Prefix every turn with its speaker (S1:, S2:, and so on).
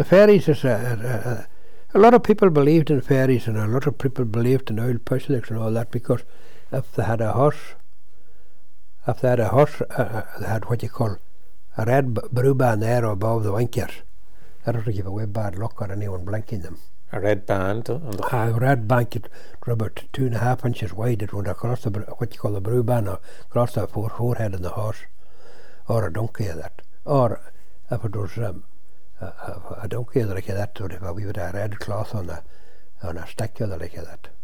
S1: The fairies is a lot of people believed in fairies, and a lot of people believed in old pushlicks and all that, because if they had a horse, they had what you call a red band there above the winkers. That would give away bad luck on anyone blinking them.
S2: A red band?
S1: A red band, it was about 2.5 inches wide. It went across what you call the brew band, across the forehead of the horse, or a donkey of that. Or if it was a donkey like that, would have a wee bit of red cloth on a stick like that.